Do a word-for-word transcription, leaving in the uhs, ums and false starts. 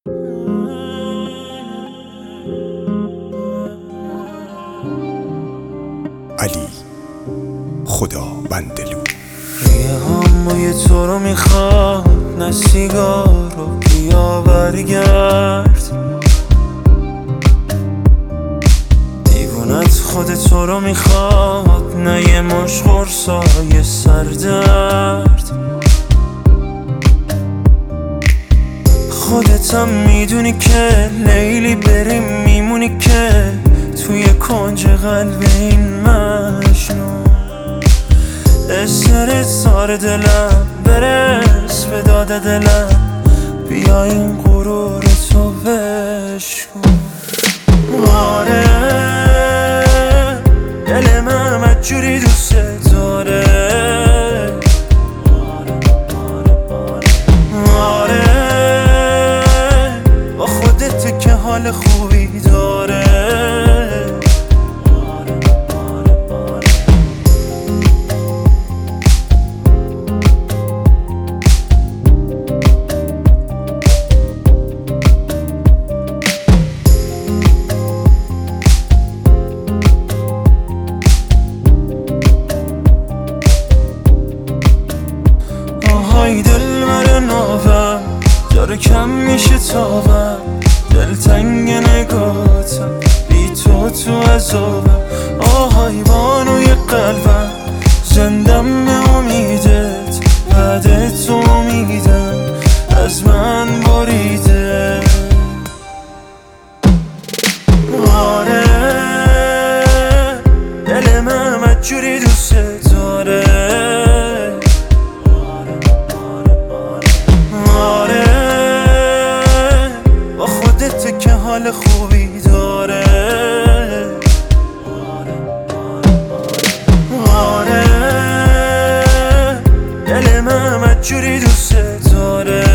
علی خدا بندلو یه همای تو رو میخواد، نه سیگار رو بیا برگرد. دیوونت خود تو رو میخواد، نه یه مش قرصای سردرد. خودتم میدونی که لیلی بریم میمونی که توی کنج قلب این مجنون. استرت سار دلم برس به داد دلم، بیا این غرور تو بشکن. آره دل من جوری دوست داره، آره با خودت که حال خوبی داره. آهای دل من ناوم داره کم میشه تابم، دل تنگ نگاتم بی تو تو عذابم. آهای بانوی قلبم زندم به امیدت، بعد تو امیدم از من بریده. آره دل من جوری دوست داره، که حال خوبی داره. آره دل من جوری دوست داره.